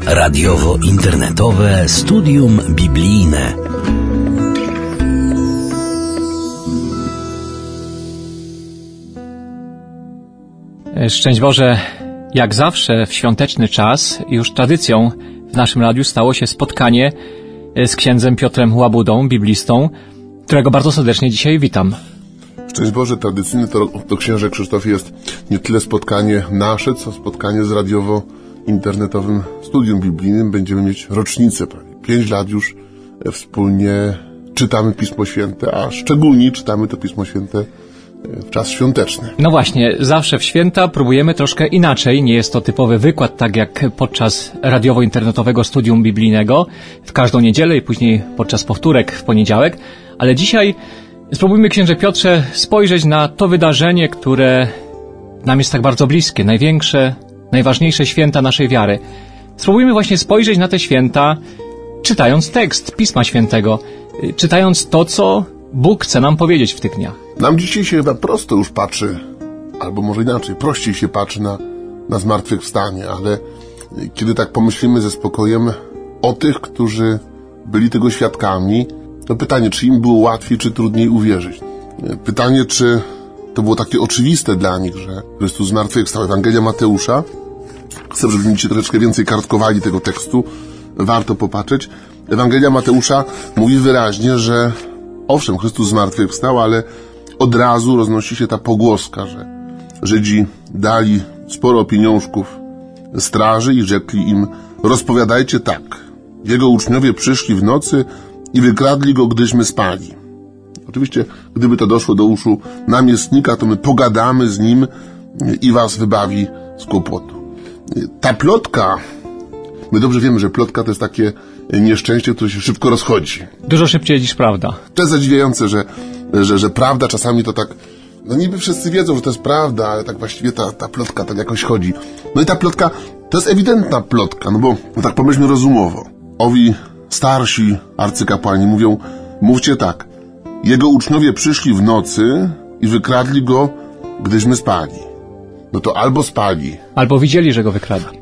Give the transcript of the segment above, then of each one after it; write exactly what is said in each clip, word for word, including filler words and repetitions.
Radiowo-internetowe studium biblijne. Szczęść Boże, jak zawsze w świąteczny czas już tradycją w naszym radiu stało się spotkanie z księdzem Piotrem Łabudą, biblistą, którego bardzo serdecznie dzisiaj witam. Szczęść Boże, tradycyjnie to, to księże Krzysztofie jest nie tyle spotkanie nasze, co spotkanie z radiowo-internetowym studium biblijnym. Będziemy mieć rocznicę, prawie pięć lat już wspólnie czytamy Pismo Święte, a szczególnie czytamy to Pismo Święte w czas świąteczny. No właśnie, zawsze w święta próbujemy troszkę inaczej. Nie jest to typowy wykład, tak jak podczas radiowo-internetowego studium biblijnego w każdą niedzielę i później podczas powtórek w poniedziałek. Ale dzisiaj spróbujmy, księże Piotrze, spojrzeć na to wydarzenie, które nam jest tak bardzo bliskie, największe, najważniejsze święta naszej wiary. Spróbujmy właśnie spojrzeć na te święta, czytając tekst Pisma Świętego, czytając to, co Bóg chce nam powiedzieć w tych dniach. Nam dzisiaj się chyba prosto już patrzy, albo może inaczej, prościej się patrzy na, na zmartwychwstanie, ale kiedy tak pomyślimy ze spokojem o tych, którzy byli tego świadkami, to pytanie, czy im było łatwiej, czy trudniej uwierzyć. Pytanie, czy to było takie oczywiste dla nich, że Chrystus zmartwychwstał. Ewangelia Mateusza, chcę, żebyście troszeczkę więcej kartkowali tego tekstu, warto popatrzeć. Ewangelia Mateusza mówi wyraźnie, że owszem, Chrystus zmartwychwstał, ale od razu roznosi się ta pogłoska, że Żydzi dali sporo pieniążków straży i rzekli im: rozpowiadajcie tak, jego uczniowie przyszli w nocy i wykradli go, gdyśmy spali. Oczywiście, gdyby to doszło do uszu namiestnika, to my pogadamy z nim i was wybawi z kłopotu. Ta plotka, my dobrze wiemy, że plotka to jest takie nieszczęście, które się szybko rozchodzi. Dużo szybciej niż prawda. To jest zadziwiające, że, że, że prawda czasami to tak, no niby wszyscy wiedzą, że to jest prawda, ale tak właściwie ta, ta plotka tak jakoś chodzi. No i ta plotka, to jest ewidentna plotka, no bo no tak pomyślmy rozumowo. Owi starsi arcykapłani mówią: mówcie tak, jego uczniowie przyszli w nocy i wykradli go, gdyśmy spali. No to albo spali. Albo widzieli, że go wykradli.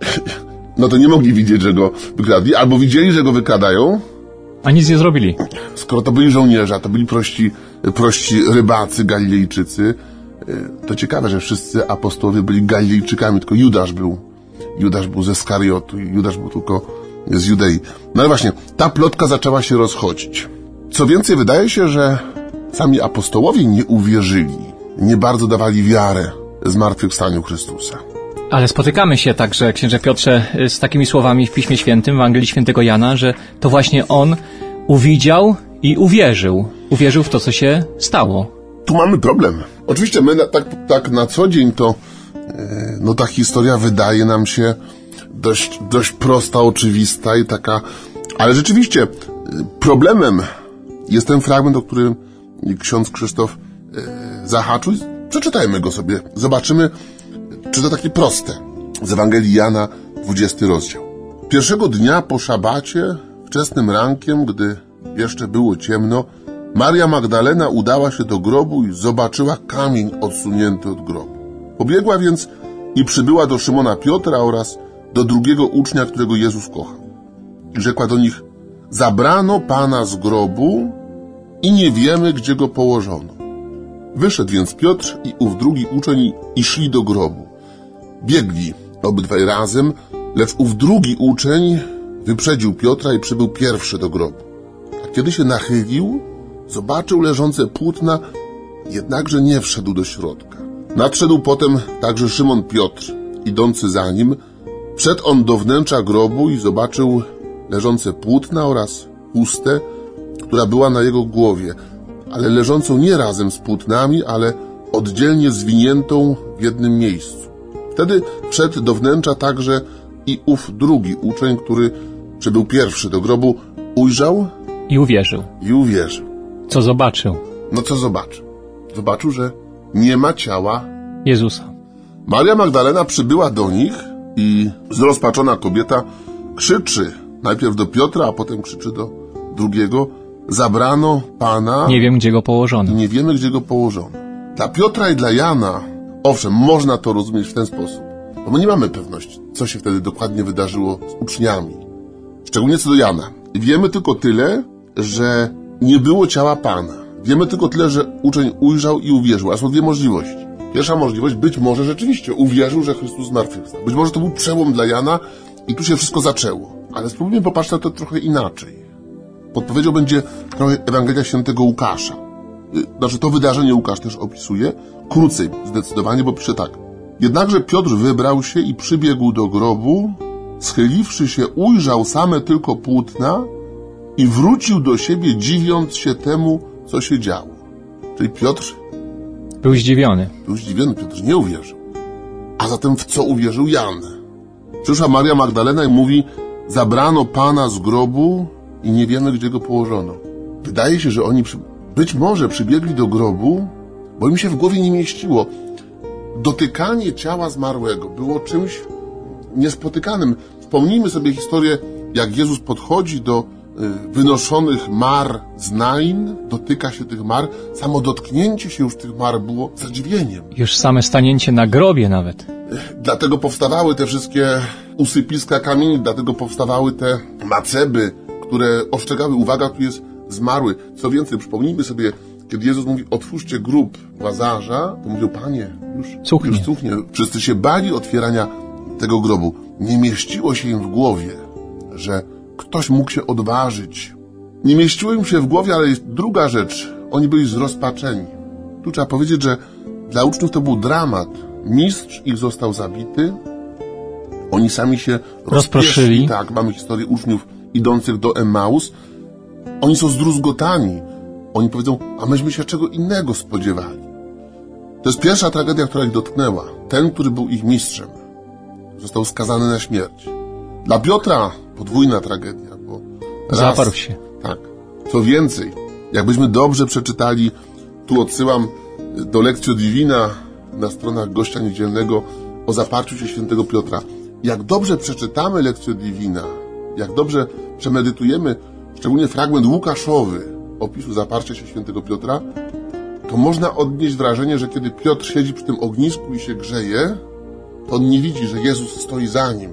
No to nie mogli widzieć, że go wykradli, albo widzieli, że go wykradają, a nic nie zrobili. Skoro to byli żołnierze, to byli prości, prości rybacy, Galilejczycy, to ciekawe, że wszyscy apostołowie byli Galilejczykami, tylko Judasz był, Judasz był ze Skariotu, Judasz był tylko z Judei. No ale właśnie, ta plotka zaczęła się rozchodzić. Co więcej, wydaje się, że sami apostołowie nie uwierzyli, nie bardzo dawali wiarę zmartwychwstaniu Chrystusa. Ale spotykamy się także, księże Piotrze, z takimi słowami w Piśmie Świętym, w Ewangelii Świętego Jana, że to właśnie on uwidział i uwierzył. Uwierzył w to, co się stało. Tu mamy problem. Oczywiście my na, tak, tak na co dzień to no ta historia wydaje nam się dość, dość prosta, oczywista i taka, ale rzeczywiście problemem jest ten fragment, o którym ksiądz Krzysztof zahaczył. Przeczytajmy go sobie. Zobaczymy, czy to takie proste. Z Ewangelii Jana, dwudziesty rozdział. Pierwszego dnia po szabacie, wczesnym rankiem, gdy jeszcze było ciemno, Maria Magdalena udała się do grobu i zobaczyła kamień odsunięty od grobu. Pobiegła więc i przybyła do Szymona Piotra oraz do drugiego ucznia, którego Jezus kochał. I rzekła do nich: zabrano Pana z grobu i nie wiemy, gdzie go położono. Wyszedł więc Piotr i ów drugi uczeń i szli do grobu. Biegli obydwaj razem, lecz ów drugi uczeń wyprzedził Piotra i przybył pierwszy do grobu. A kiedy się nachylił, zobaczył leżące płótna, jednakże nie wszedł do środka. Nadszedł potem także Szymon Piotr, idący za nim. Wszedł on do wnętrza grobu i zobaczył leżące płótna oraz chustę, która była na jego głowie, ale leżącą nie razem z płótnami, ale oddzielnie zwiniętą w jednym miejscu. Wtedy wszedł do wnętrza także i ów drugi uczeń, który przybył pierwszy do grobu, ujrzał i uwierzył. I uwierzył. Co zobaczył? No co zobaczył? Zobaczył, że nie ma ciała Jezusa. Maria Magdalena przybyła do nich i zrozpaczona kobieta krzyczy najpierw do Piotra, a potem krzyczy do drugiego: zabrano Pana. Nie wiem, gdzie go położono. Nie wiemy, gdzie go położono. Dla Piotra i dla Jana, owszem, można to rozumieć w ten sposób. Bo my nie mamy pewności, co się wtedy dokładnie wydarzyło z uczniami. Szczególnie co do Jana. Wiemy tylko tyle, że nie było ciała Pana. Wiemy tylko tyle, że uczeń ujrzał i uwierzył. A są dwie możliwości. Pierwsza możliwość, być może rzeczywiście uwierzył, że Chrystus zmartwychwstał. Być może to był przełom dla Jana i tu się wszystko zaczęło. Ale spróbujmy popatrzeć na to trochę inaczej. Podpowiedzią będzie trochę Ewangelia Świętego Łukasza. Znaczy to wydarzenie Łukasz też opisuje. Krócej zdecydowanie, bo pisze tak. Jednakże Piotr wybrał się i przybiegł do grobu, schyliwszy się, ujrzał same tylko płótna i wrócił do siebie, dziwiąc się temu, co się działo. Czyli Piotr był zdziwiony. Był zdziwiony, Piotr nie uwierzył. A zatem w co uwierzył Jan? Przyszła Maria Magdalena i mówi, zabrano Pana z grobu i nie wiemy, gdzie go położono. Wydaje się, że oni przy... być może przybiegli do grobu, bo im się w głowie nie mieściło. Dotykanie ciała zmarłego było czymś niespotykanym. Wspomnijmy sobie historię, jak Jezus podchodzi do y, wynoszonych mar z Nain, dotyka się tych mar. Samo dotknięcie się już tych mar było zadziwieniem. Już same stanięcie na grobie nawet. Y, dlatego powstawały te wszystkie usypiska kamieni, dlatego powstawały te maceby, które ostrzegały, uwaga, tu jest zmarły. Co więcej, przypomnijmy sobie, kiedy Jezus mówi, otwórzcie grób Łazarza, to mówił, Panie, już cuchnie. już cuchnie. Wszyscy się bali otwierania tego grobu. Nie mieściło się im w głowie, że ktoś mógł się odważyć. Nie mieściło im się w głowie, ale jest druga rzecz. Oni byli zrozpaczeni. Tu trzeba powiedzieć, że dla uczniów to był dramat. Mistrz ich został zabity. Oni sami się rozproszyli. Tak, mamy historię uczniów idących do Emmaus. Oni są zdruzgotani. Oni powiedzą, a myśmy się czego innego spodziewali. To jest pierwsza tragedia, która ich dotknęła. Ten, który był ich mistrzem, został skazany na śmierć. Dla Piotra podwójna tragedia, bo raz, zaparł się. Tak. Co więcej, jakbyśmy dobrze przeczytali, tu odsyłam do Lectio Divina na stronach Gościa Niedzielnego o zaparciu się świętego Piotra. Jak dobrze przeczytamy Lectio Divina, jak dobrze przemedytujemy, szczególnie fragment łukaszowy opisu zaparcia się świętego Piotra, to można odnieść wrażenie, że kiedy Piotr siedzi przy tym ognisku i się grzeje, to on nie widzi, że Jezus stoi za nim.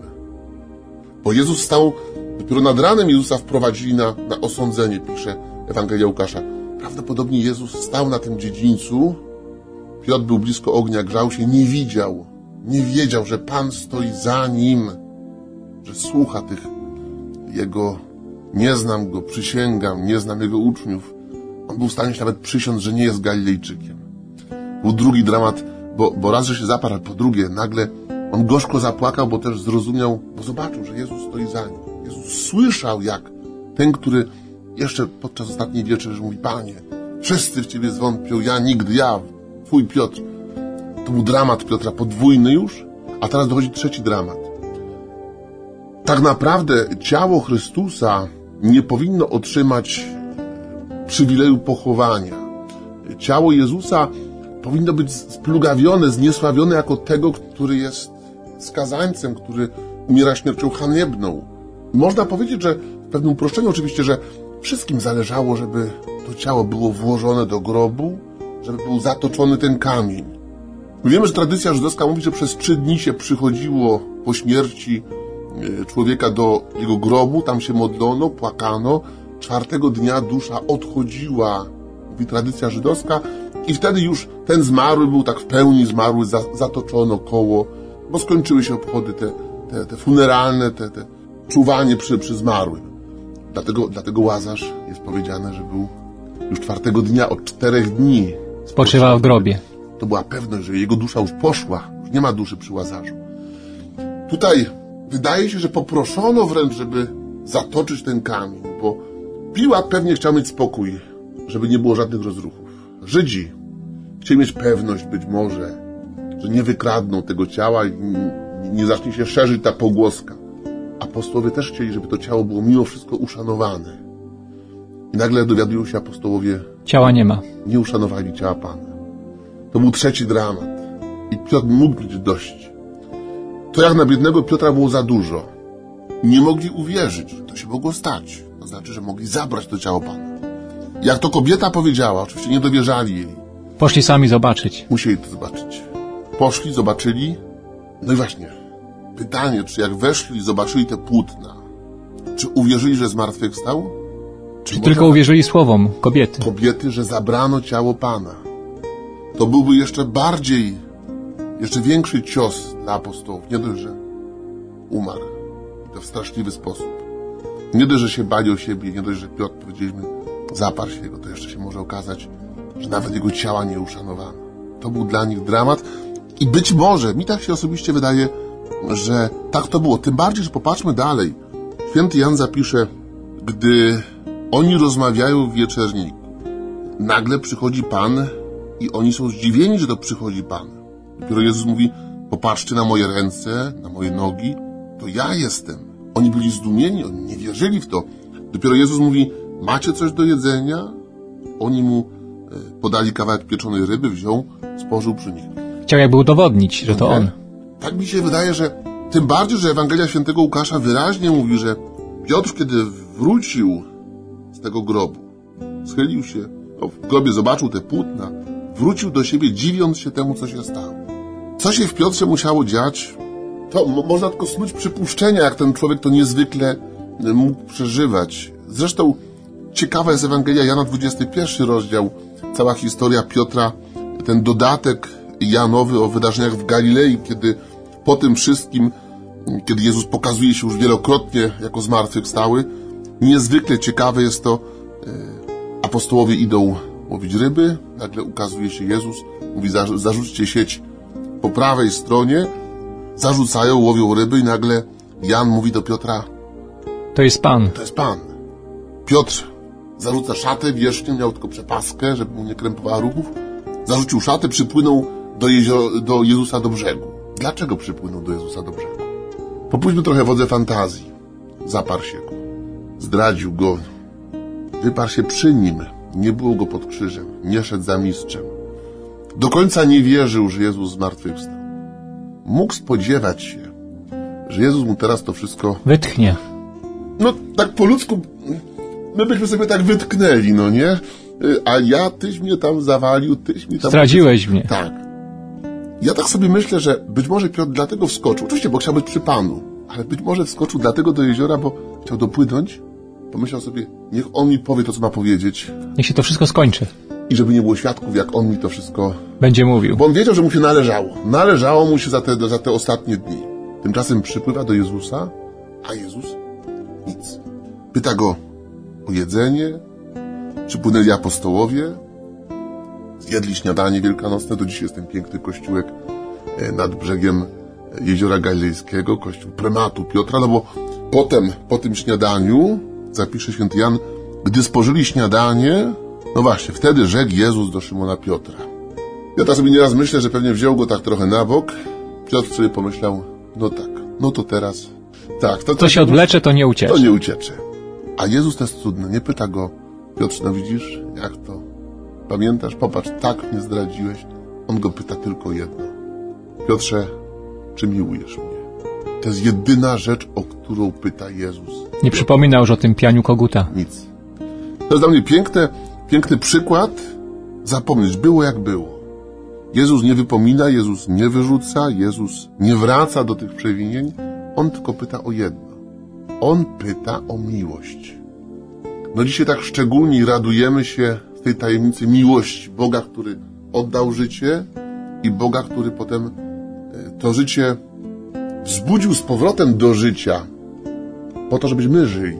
Bo Jezus stał, dopiero nad ranem Jezusa wprowadzili na, na osądzenie, pisze Ewangelia Łukasza. Prawdopodobnie Jezus stał na tym dziedzińcu, Piotr był blisko ognia, grzał się, nie widział, nie wiedział, że Pan stoi za nim, że słucha tych jego, nie znam go, przysięgam, nie znam jego uczniów. On był w stanie się nawet przysiąc, że nie jest Galilejczykiem. Był drugi dramat, bo, bo raz, że się zaparł, po drugie, nagle on gorzko zapłakał, bo też zrozumiał, bo zobaczył, że Jezus stoi za nim. Jezus słyszał, jak ten, który jeszcze podczas ostatniej wieczerzy mówi, Panie, wszyscy w Ciebie zwątpią, ja nigdy, ja, Twój Piotr. To był dramat Piotra, podwójny już, a teraz dochodzi trzeci dramat. Tak naprawdę ciało Chrystusa nie powinno otrzymać przywileju pochowania. Ciało Jezusa powinno być splugawione, zniesławione jako tego, który jest skazańcem, który umiera śmiercią haniebną. Można powiedzieć, że w pewnym uproszczeniu oczywiście, że wszystkim zależało, żeby to ciało było włożone do grobu, żeby był zatoczony ten kamień. My wiemy, że tradycja żydowska mówi, że przez trzy dni się przychodziło po śmierci człowieka do jego grobu, tam się modlono, płakano. Czwartego dnia dusza odchodziła, mówi tradycja żydowska, i wtedy już ten zmarły był tak w pełni zmarły, za, zatoczono koło, bo skończyły się obchody te, te, te funeralne, te, te czuwanie przy, przy zmarłym. Dlatego, dlatego Łazarz jest powiedziane, że był już czwartego dnia, od czterech dni spoczywał w grobie. To była pewność, że jego dusza już poszła, już nie ma duszy przy Łazarzu. Tutaj wydaje się, że poproszono wręcz, żeby zatoczyć ten kamień, bo Piłat pewnie chciał mieć spokój, żeby nie było żadnych rozruchów. Żydzi chcieli mieć pewność być może, że nie wykradną tego ciała i nie zacznie się szerzyć ta pogłoska. Apostołowie też chcieli, żeby to ciało było mimo wszystko uszanowane. I nagle dowiadują się apostołowie, ciała nie ma. Nie uszanowali ciała Pana. To był trzeci dramat. I Piotr mógł mieć dość. To jak na biednego Piotra było za dużo. Nie mogli uwierzyć, że to się mogło stać. To znaczy, że mogli zabrać to ciało Pana. Jak to kobieta powiedziała, oczywiście nie dowierzali jej. Poszli sami zobaczyć. Musieli to zobaczyć. Poszli, zobaczyli No i właśnie, pytanie, czy jak weszli i zobaczyli te płótna, czy uwierzyli, że zmartwychwstał? Czy, czy tylko uwierzyli słowom kobiety? Kobiety, że zabrano ciało Pana. To byłby jeszcze bardziej, jeszcze większy cios dla apostołów. Nie dość, że umarł. I to w straszliwy sposób. Nie dość, że się bali o siebie, nie dość, że Piotr, powiedzieliśmy, zaparł się jego, to jeszcze się może okazać, że nawet jego ciała nie uszanowano. To był dla nich dramat i być może, mi tak się osobiście wydaje, że tak to było. Tym bardziej, że popatrzmy dalej. Święty Jan zapisze, gdy oni rozmawiają w wieczerniku, nagle przychodzi Pan i oni są zdziwieni, że to przychodzi Pan. Dopiero Jezus mówi, popatrzcie na moje ręce, na moje nogi, to ja jestem. Oni byli zdumieni, oni nie wierzyli w to. Dopiero Jezus mówi, macie coś do jedzenia? Oni mu podali kawałek pieczonej ryby, wziął, spożył przy nich. Chciał jakby udowodnić, że to on. Tak mi się wydaje, że tym bardziej, że Ewangelia Świętego Łukasza wyraźnie mówi, że Piotr, kiedy wrócił z tego grobu, schylił się, no, w grobie zobaczył te płótna, wrócił do siebie, dziwiąc się temu, co się stało. Co się w Piotrze musiało dziać, to mo- można tylko snuć przypuszczenia, jak ten człowiek to niezwykle mógł przeżywać. Zresztą ciekawa jest Ewangelia Jana, dwudziesty pierwszy rozdział, cała historia Piotra, ten dodatek Janowy o wydarzeniach w Galilei, kiedy po tym wszystkim, kiedy Jezus pokazuje się już wielokrotnie jako zmartwychwstały, niezwykle ciekawe jest to, apostołowie idą łowić ryby, nagle ukazuje się Jezus, mówi, zarzućcie sieć po prawej stronie, zarzucają, łowią ryby i nagle Jan mówi do Piotra, to jest Pan. To jest Pan. Piotr zarzuca szatę, wierzchnią, miał tylko przepaskę, żeby mu nie krępowała ruchów, zarzucił szatę, przypłynął do, jezio- do Jezusa do brzegu. Dlaczego przypłynął do Jezusa do brzegu? Popuśćmy trochę wodze fantazji. Zaparł się go. Zdradził go. Wyparł się przy nim. Nie było go pod krzyżem. Nie szedł za mistrzem. Do końca nie wierzył, że Jezus zmartwychwstał. Mógł spodziewać się, że Jezus mu teraz to wszystko... Wytchnie. No, tak po ludzku, my byśmy sobie tak wytknęli, no nie? A ja, tyś mnie tam zawalił, tyś mi tam... Zdradziłeś mnie. Tak. Ja tak sobie myślę, że być może Piotr dlatego wskoczył, oczywiście, bo chciał być przy Panu, ale być może wskoczył dlatego do jeziora, bo chciał dopłynąć, pomyślał sobie, niech on mi powie to, co ma powiedzieć. Niech się to wszystko skończy. I żeby nie było świadków, jak on mi to wszystko... Będzie mówił. Bo on wiedział, że mu się należało. Należało mu się za te, za te ostatnie dni. Tymczasem przypływa do Jezusa, a Jezus nic. Pyta go o jedzenie, przypłynęli apostołowie, zjedli śniadanie wielkanocne, do dzisiaj jest ten piękny kościółek nad brzegiem jeziora Galilejskiego, kościół prymatu Piotra, no bo potem, po tym śniadaniu, zapisze święty Jan, gdy spożyli śniadanie, no właśnie, wtedy rzekł Jezus do Szymona Piotra. Ja tak sobie nieraz myślę, że pewnie wziął go tak trochę na bok, Piotr sobie pomyślał, no tak, no to teraz, tak. To, to się odwlecze, to nie uciecze. To nie uciecze. A Jezus to jest cudny, nie pyta go, Piotr, no widzisz, jak to? Pamiętasz? Popatrz, tak mnie zdradziłeś. On go pyta tylko jedno. Piotrze, czy miłujesz mnie? To jest jedyna rzecz, o którą pyta Jezus. Nie przypomina już o tym pianiu koguta. Nic. To jest dla mnie piękne, piękny przykład. Zapomnieć, było jak było. Jezus nie wypomina, Jezus nie wyrzuca, Jezus nie wraca do tych przewinień. On tylko pyta o jedno. On pyta o miłość. No dzisiaj tak szczególnie radujemy się w tej tajemnicy miłości Boga, który oddał życie i Boga, który potem to życie wzbudził z powrotem do życia po to, żebyśmy żyli.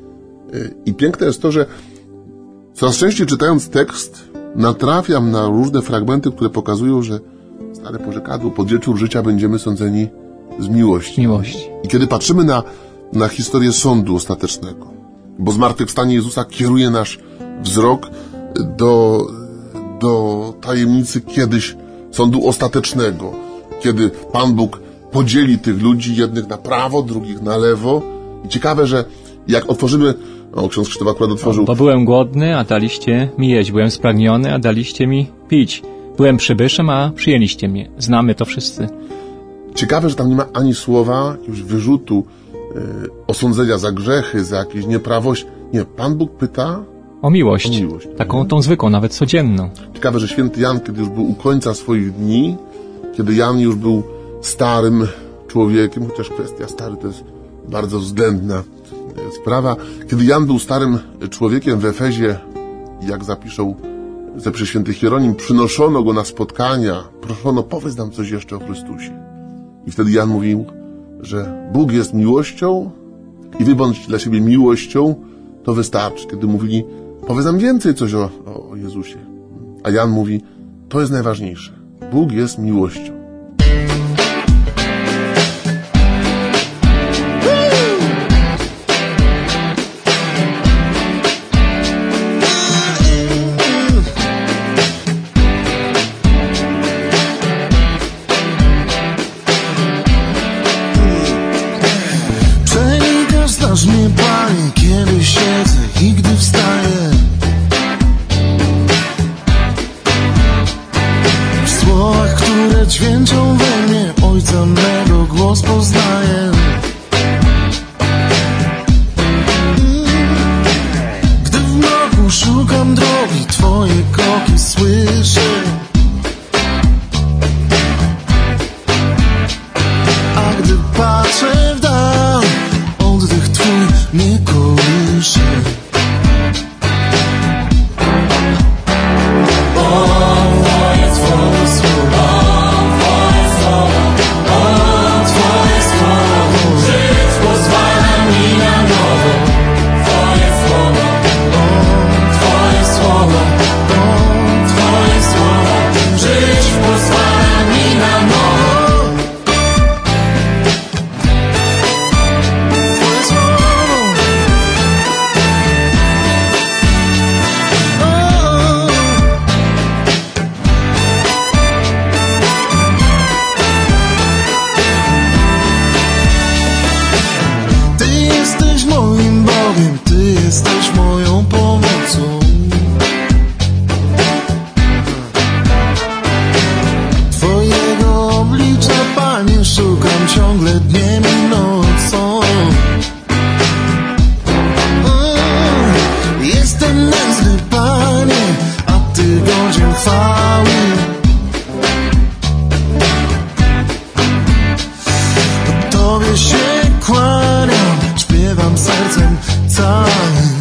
I piękne jest to, że coraz częściej czytając tekst natrafiam na różne fragmenty, które pokazują, że stare porzekadło, pod wieczór życia będziemy sądzeni z miłości. Miłości. I kiedy patrzymy na, na historię sądu ostatecznego, bo zmartwychwstanie Jezusa kieruje nasz wzrok do, do tajemnicy kiedyś sądu ostatecznego, kiedy Pan Bóg podzieli tych ludzi, jednych na prawo, drugich na lewo. I ciekawe, że jak otworzymy, o, ksiądz Krzysztof akurat otworzył. Bo byłem głodny, a daliście mi jeść. Byłem spragniony, a daliście mi pić. Byłem przybyszem, a przyjęliście mnie. Znamy to wszyscy. Ciekawe, że tam nie ma ani słowa jakiegoś wyrzutu, yy, osądzenia za grzechy, za jakieś nieprawość. Nie, Pan Bóg pyta o miłość. O miłość. Taką tą zwykłą, nawet codzienną. Ciekawe, że święty Jan, kiedy już był u końca swoich dni, kiedy Jan już był starym człowiekiem, chociaż kwestia stary to jest bardzo względna sprawa. Kiedy Jan był starym człowiekiem w Efezie, jak zapiszą, zapisze święty Hieronim, przynoszono go na spotkania, proszono, powiedz nam coś jeszcze o Chrystusie. I wtedy Jan mówił, że Bóg jest miłością i wy bądźcie dla siebie miłością, to wystarczy. Kiedy mówili, powiedz nam więcej coś o, o, o Jezusie. A Jan mówi, to jest najważniejsze. Bóg jest miłością. Znasz mnie, Panie, kiedy siedzę i gdy wstaję. W słowach, które dźwięczą we mnie, Ojca mego głos poznaję. Gdy w mroku szukam drogi, Twoje kroki słyszę. A gdy patrzę w dal, oddech Twój mnie kołysze. O, Twoje słowo, słowo, Twoje słowo, o, Twoje słowo, żyć pozwala mi na nowo. Twoje słowo, o, Twoje słowo, o, Twoje słowo, żyć pozwala mi na nowo. Ty jesteś moją pomocą. Twojego oblicza, Panie, szukam ciągle dniem i nocą. Jestem nędzny, Panie, a Ty godzien chwały. Tobie się kłaniam, śpiewam sercem całym.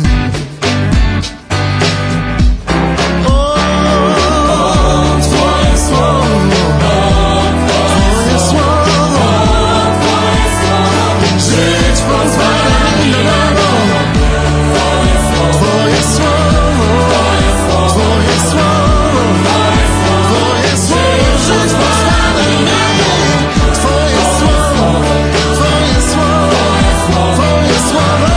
O, o, Twoje słowo, Twoje słowo, żyć pozwala mi na nowo. Twoje słowo, Twoje słowo, Twoje słowo, żyć pozwala mi na nowo. Twoje słowo, Twoje słowo, Twoje słowo,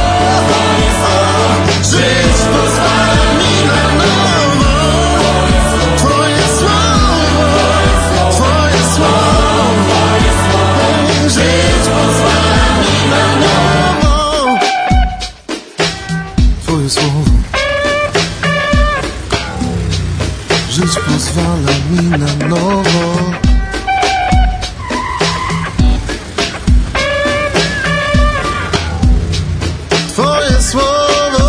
żyć pozwala mi na nowo. Twoje słowo, Twoje słowo, żyć pozwala mi na nowo. Twoje słowo, żyć pozwala mi na nowo. Twoje słowo,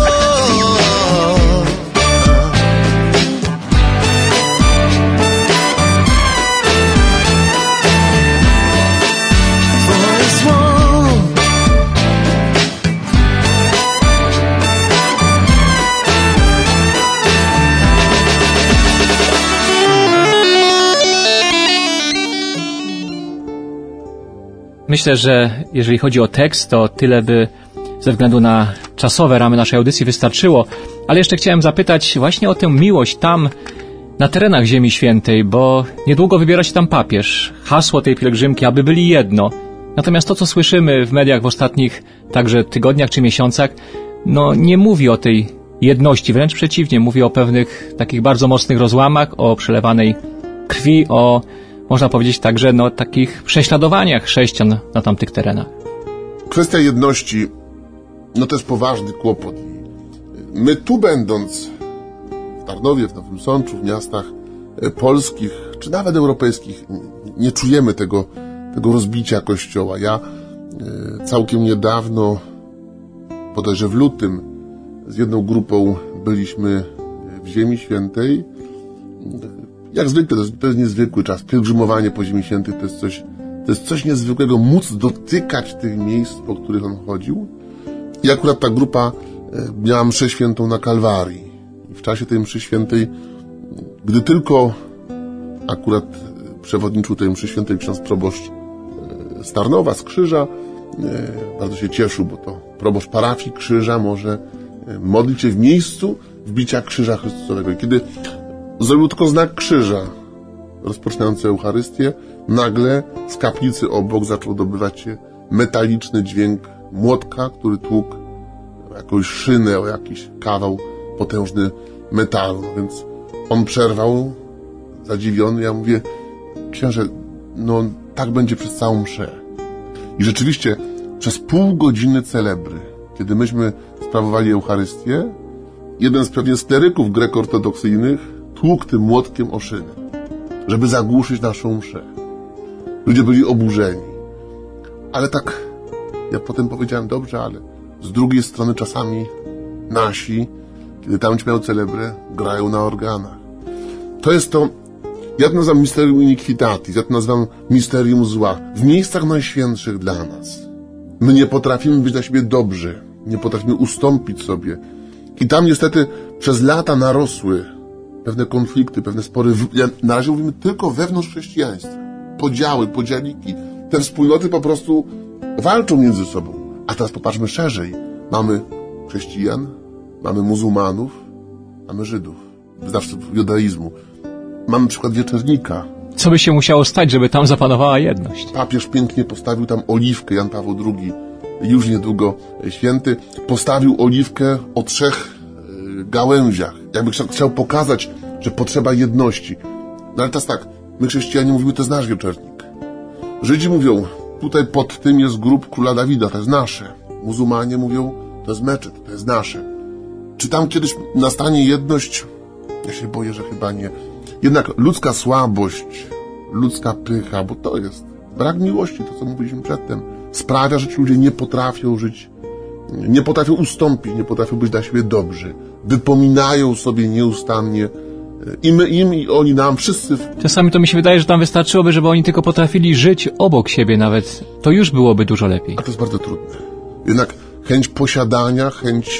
Twoje słowo. Myślę, że jeżeli chodzi o tekst, to tyle by ze względu na czasowe ramy naszej audycji wystarczyło, ale jeszcze chciałem zapytać właśnie o tę miłość tam, na terenach Ziemi Świętej, bo niedługo wybiera się tam papież. Hasło tej pielgrzymki, aby byli jedno. Natomiast to, co słyszymy w mediach w ostatnich także tygodniach czy miesiącach, no nie mówi o tej jedności, wręcz przeciwnie, mówi o pewnych takich bardzo mocnych rozłamach, o przelewanej krwi, o, można powiedzieć także, no takich prześladowaniach chrześcijan na tamtych terenach. Kwestia jedności, no to jest poważny kłopot. My tu będąc, w Tarnowie, w Nowym Sączu, w miastach polskich, czy nawet europejskich, nie czujemy tego, tego rozbicia Kościoła. Ja całkiem niedawno, bodajże w lutym, z jedną grupą byliśmy w Ziemi Świętej. Jak zwykle, to jest, to jest niezwykły czas. Pielgrzymowanie po Ziemi Świętej to jest coś To jest coś niezwykłego, móc dotykać tych miejsc, po których on chodził. I akurat ta grupa miała mszę świętą na Kalwarii. I w czasie tej mszy świętej, gdy tylko akurat przewodniczył tej mszy świętej ksiądz proboszcz z Tarnowa, z Krzyża, bardzo się cieszył, bo to proboszcz parafii Krzyża może modlić się w miejscu wbicia krzyża Chrystusowego. I kiedy zrobił tylko znak krzyża rozpoczynający Eucharystię, nagle z kaplicy obok zaczął dobywać się metaliczny dźwięk młotka, który tłukł o jakąś szynę, o jakiś kawał potężny metalu. No więc on przerwał, zadziwiony. Ja mówię, księże, no tak będzie przez całą mszę. I rzeczywiście przez pół godziny celebry, kiedy myśmy sprawowali Eucharystię, jeden z pewnie z kleryków greko-ortodoksyjnych tłukł tym młotkiem o szynę, żeby zagłuszyć naszą mszę. Ludzie byli oburzeni. Ale tak, ja potem powiedziałem, dobrze, ale z drugiej strony czasami nasi, kiedy tam mają celebrę, grają na organach. To jest to, ja to nazywam misterium iniquitatis, ja to nazywam misterium zła. W miejscach najświętszych dla nas. My nie potrafimy być dla siebie dobrzy, nie potrafimy ustąpić sobie. I tam niestety przez lata narosły pewne konflikty, pewne spory. Na razie mówimy tylko wewnątrz chrześcijaństwa. Podziały, podziałiki. Te wspólnoty po prostu walczą między sobą. A teraz popatrzmy szerzej. Mamy chrześcijan, mamy muzułmanów, mamy Żydów, wyznawców judaizmu. Mamy przykład wieczernika. Co by się musiało stać, żeby tam zapanowała jedność? Papież pięknie postawił tam oliwkę, Jan Paweł drugi, już niedługo święty, postawił oliwkę o trzech gałęziach. Jakby chciał pokazać, że potrzeba jedności. No ale teraz tak, my chrześcijanie mówimy, to jest nasz wieczernik. Żydzi mówią, tutaj pod tym jest grób króla Dawida, to jest nasze. Muzułmanie mówią, to jest meczet, to jest nasze. Czy tam kiedyś nastanie jedność? Ja się boję, że chyba nie. Jednak ludzka słabość, ludzka pycha, bo to jest brak miłości, to co mówiliśmy przedtem, sprawia, że ci ludzie nie potrafią żyć, nie potrafią ustąpić, nie potrafią być dla siebie dobrzy. Wypominają sobie nieustannie i my im, i oni nam, wszyscy. Czasami to mi się wydaje, że tam wystarczyłoby, żeby oni tylko potrafili żyć obok siebie nawet. To już byłoby dużo lepiej. A to jest bardzo trudne. Jednak chęć posiadania, chęć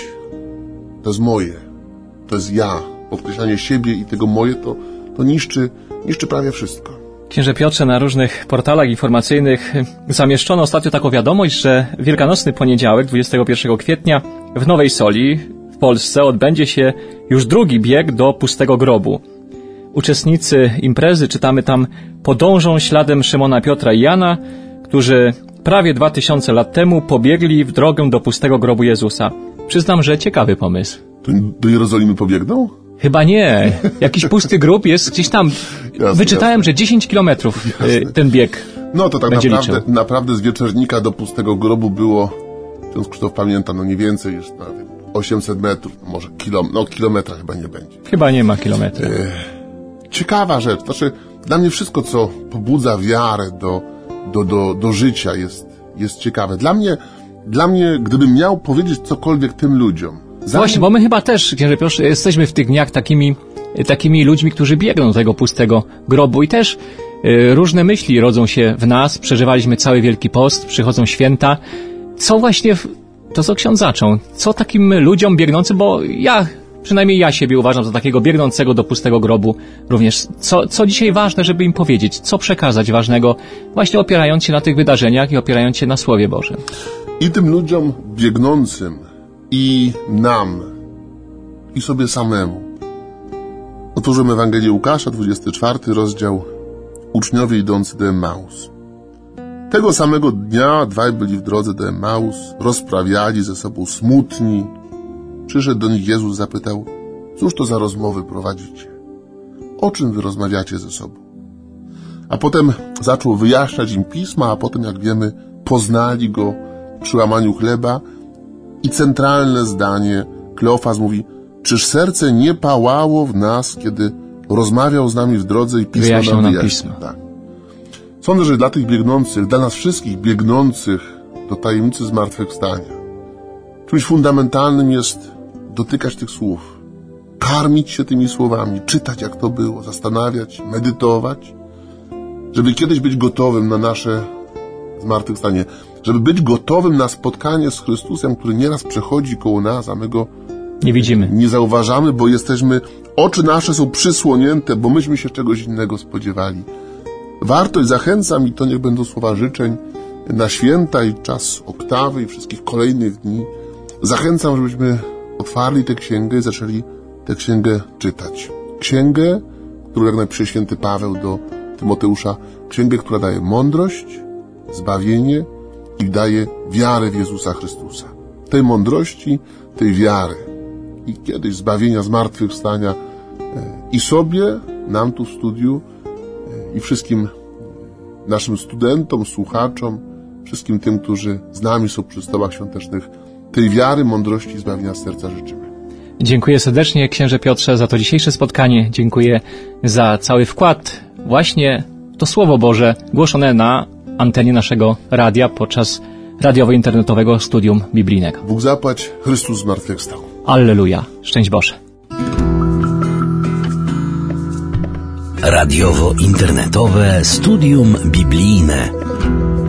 to jest moje, to jest ja. Podkreślanie siebie i tego moje to, to niszczy, niszczy prawie wszystko. Księże Piotrze, na różnych portalach informacyjnych zamieszczono ostatnio taką wiadomość, że wielkanocny poniedziałek, dwudziestego pierwszego kwietnia, w Nowej Soli, w Polsce, odbędzie się już drugi bieg do pustego grobu. Uczestnicy imprezy, czytamy tam, podążą śladem Szymona, Piotra i Jana, którzy prawie dwa tysiące lat temu pobiegli w drogę do pustego grobu Jezusa. Przyznam, że ciekawy pomysł. To do Jerozolimy pobiegną? Chyba nie. Jakiś pusty grób jest gdzieś tam. Jasne, Wyczytałem, jasne. że dziesięć kilometrów jasne. ten bieg No to tak będzie naprawdę, liczył. naprawdę z Wieczernika do pustego grobu było, ksiądz Krzysztof pamięta, no nie więcej już, no, osiemset metrów, może kilom, no kilometra chyba nie będzie. Chyba nie ma kilometra. E, ciekawa rzecz. Znaczy, dla mnie wszystko, co pobudza wiarę do, do, do, do życia jest, jest ciekawe. Dla mnie, dla mnie, gdybym miał powiedzieć cokolwiek tym ludziom, Zanim... Właśnie, bo my chyba też, księże Piotrze, jesteśmy w tych dniach takimi, takimi ludźmi, którzy biegną do tego pustego grobu i też y, różne myśli rodzą się w nas. Przeżywaliśmy cały Wielki Post, przychodzą święta. Co właśnie, w, to co ksiądz zaczął, co takim ludziom biegnącym, bo ja, przynajmniej ja siebie uważam za takiego biegnącego do pustego grobu również. Co, co dzisiaj ważne, żeby im powiedzieć, co przekazać ważnego, właśnie opierając się na tych wydarzeniach i opierając się na Słowie Bożym. I tym ludziom biegnącym, i nam, i sobie samemu. Otworzymy Ewangelię Łukasza, dwudziesty czwarty rozdział, uczniowie idący do Emmaus. Tego samego dnia dwaj byli w drodze do Emmaus, rozprawiali ze sobą smutni. Przyszedł do nich Jezus, zapytał, cóż to za rozmowy prowadzicie? O czym wy rozmawiacie ze sobą? A potem zaczął wyjaśniać im pisma, a potem, jak wiemy, poznali go przy łamaniu chleba. I centralne zdanie, Kleofas mówi, czyż serce nie pałało w nas, kiedy rozmawiał z nami w drodze i pismo wyjaśniał nam wyjaśnił. Pismo. Tak. Sądzę, że dla tych biegnących, dla nas wszystkich biegnących do tajemnicy zmartwychwstania, czymś fundamentalnym jest dotykać tych słów, karmić się tymi słowami, czytać jak to było, zastanawiać, medytować żeby kiedyś być gotowym na nasze zmartwychwstanie, żeby być gotowym na spotkanie z Chrystusem, który nieraz przechodzi koło nas, a my go nie widzimy, nie zauważamy, bo jesteśmy, oczy nasze są przysłonięte, bo myśmy się czegoś innego spodziewali. Warto i zachęcam, i to niech będą słowa życzeń na święta i czas oktawy i wszystkich kolejnych dni. Zachęcam, żebyśmy otwarli tę księgę i zaczęli tę księgę czytać. Księgę, którą jak napisze święty Paweł do Tymoteusza, księgę, która daje mądrość, zbawienie i daje wiarę w Jezusa Chrystusa. Tej mądrości, tej wiary i kiedyś zbawienia, zmartwychwstania i sobie, nam tu w studiu i wszystkim naszym studentom, słuchaczom, wszystkim tym, którzy z nami są przy stołach świątecznych, tej wiary, mądrości i zbawienia serca życzymy. Dziękuję serdecznie, księże Piotrze, za to dzisiejsze spotkanie. Dziękuję za cały wkład właśnie w to Słowo Boże głoszone na antenie naszego radia podczas radiowo-internetowego studium biblijnego. Bóg zapłać, Chrystus zmartwychwstał. Alleluja. Szczęść Boże. Radiowo-internetowe studium biblijne.